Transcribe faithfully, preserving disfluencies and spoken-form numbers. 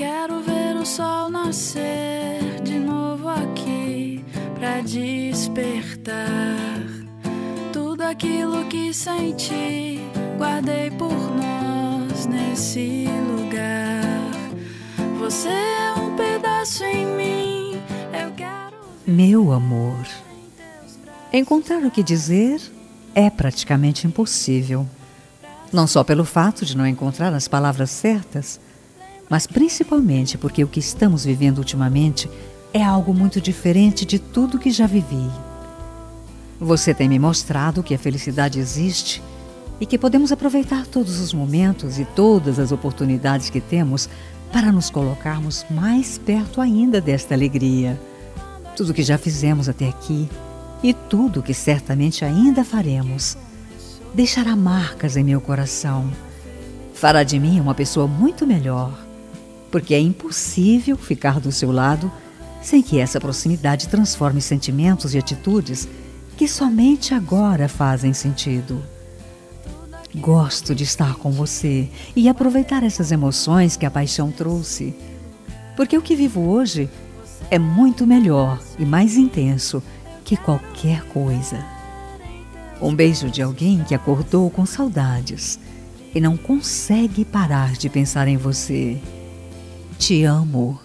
quero ver o sol nascer de novo aqui pra despertar tudo aquilo que senti, guardei por nós nesse lugar. Você é um pedaço em mim, eu quero... Meu amor, encontrar o que dizer é praticamente impossível. Não só pelo fato de não encontrar as palavras certas, mas principalmente porque o que estamos vivendo ultimamente é algo muito diferente de tudo que já vivi. Você tem me mostrado que a felicidade existe e que podemos aproveitar todos os momentos e todas as oportunidades que temos para nos colocarmos mais perto ainda desta alegria. Tudo que já fizemos até aqui e tudo que certamente ainda faremos deixará marcas em meu coração. Fará de mim uma pessoa muito melhor, porque é impossível ficar do seu lado sem que essa proximidade transforme sentimentos e atitudes que somente agora fazem sentido. Gosto de estar com você e aproveitar essas emoções que a paixão trouxe, porque o que vivo hoje é muito melhor e mais intenso que qualquer coisa. Um beijo de alguém que acordou com saudades e não consegue parar de pensar em você. Te amo.